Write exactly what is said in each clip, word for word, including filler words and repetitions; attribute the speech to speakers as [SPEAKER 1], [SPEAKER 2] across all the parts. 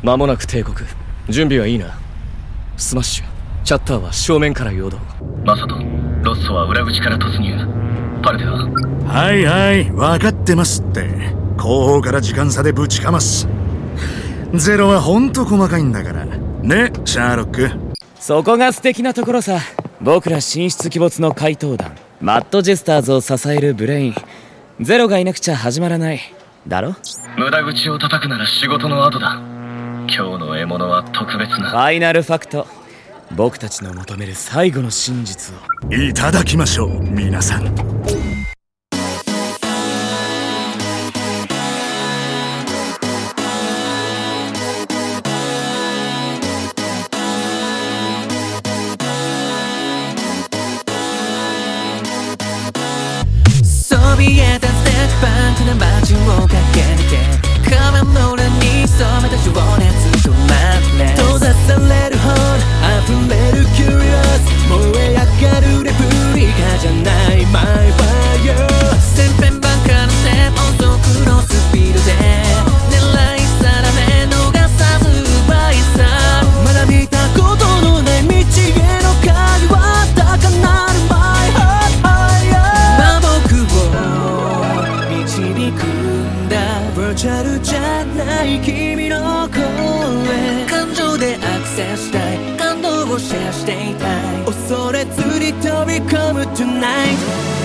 [SPEAKER 1] 間もなく帝国。準備はいいな。スマッシュ、チャッターは正面から陽動。
[SPEAKER 2] マサト、ロッソは裏口から突入。パルテは？
[SPEAKER 3] はいはい、分かってますって。後方から時間差でぶちかます。ゼロはほんと細かいんだからね、シャーロック。
[SPEAKER 4] そこが素敵なところさ。僕ら神出鬼没の怪盗団マッドジェスターズを支えるブレイン。ゼロがいなくちゃ始まらないだろ。
[SPEAKER 2] 無駄口を叩くなら仕事の後だ。今日の獲物は特別な
[SPEAKER 4] ファイナルファクト。僕たちの求める最後の真実を
[SPEAKER 3] いただきましょう、皆さん。
[SPEAKER 5] そびえ立つパンクな街を駆け抜け、川の裏に染めた情熱とまれ閉ざされるほど溢れるキュリオス、燃え上がるレプリカじゃないマイファイア。千変万化の線音速のスピードで狙い定め逃さず奪い去る。まだ見たことのない道への鍵は高鳴るマイハートハイヤー。僕を導くんだバーチャルじゃない君の声。感情でアクセスしたい、感動をシェアしていたい。恐れずに飛び込む Tonight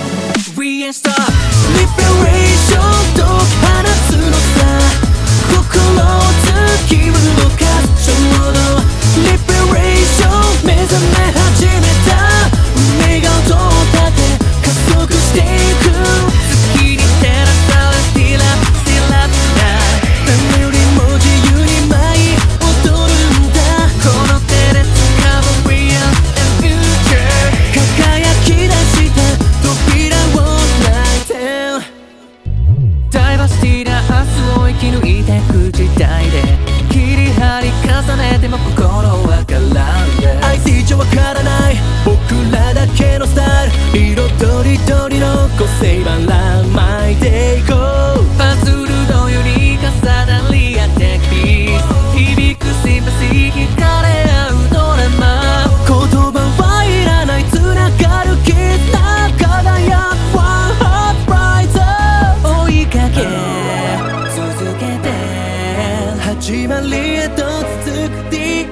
[SPEAKER 5] We ain't stop Liberation と放つのさ。心を突き動かすちょうど Liberation 目覚め始めた。運命が音を立て加速していく。月に照らされ Still up Still up now 誰よりも自由に舞い踊るんだ。この手で掴む Real and Future 輝き出した扉を開いて。ダイバーシティな明日を生き抜いてく時代で切り張り重ねても心は絡んで。相手じゃわからない僕らだけのスタイル、色とりどりの個性ばらまいていこう。パズルのように重なり合ってピース響くシンパシー惹かれ合うドラマ。言葉はいらない繋がる絆輝く One Heart Brighter 追いかけ続けて始まりへと続く The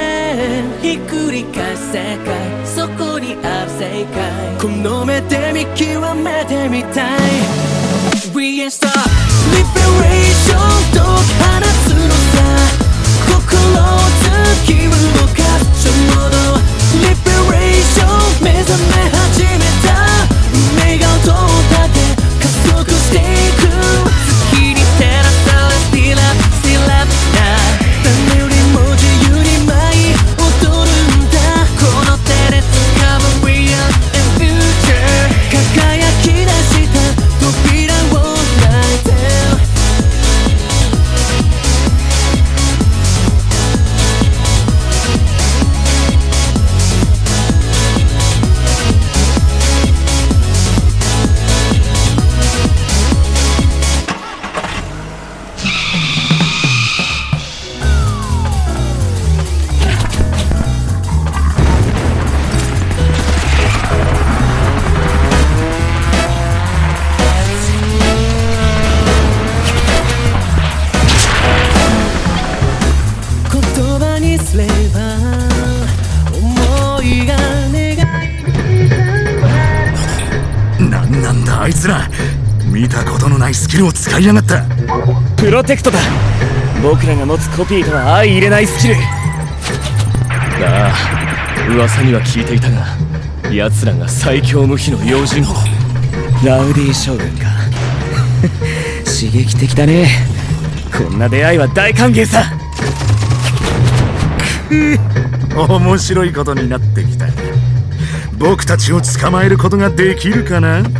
[SPEAKER 5] End ひっくり返す世界そこにある正解この目で見極めてみたい。 We ain't stop Liberation と放つのさ。心を突き動かすちょうど Liberation 目覚め始めた。運命が音を立て加速していく。月に照らされ Still up Still up now 誰よりも自由に舞い踊るんだ。この手で掴む Real and Future 輝き出した扉を開いて。言葉にすれば思いが願い。
[SPEAKER 3] なんなんだあいつら、見たことのないスキルを使いやがった。
[SPEAKER 4] プロテクトだ。僕らが持つコピーとは相入れないスキル。
[SPEAKER 1] ああ、噂には聞いていたが、奴らが最強無比の用心棒。
[SPEAKER 4] ラウディ将軍か刺激的だね。こんな出会いは大歓迎さ。
[SPEAKER 3] 面白いことになってきた。僕たちを捕まえることができるかな。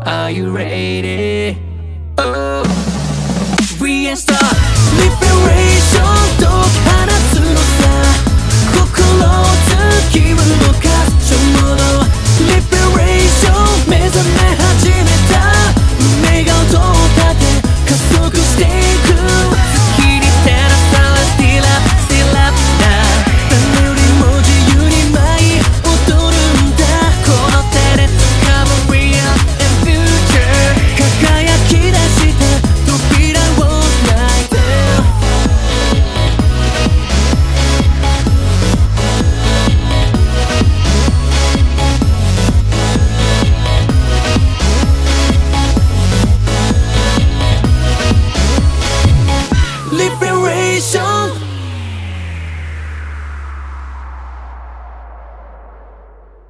[SPEAKER 5] Are you ready?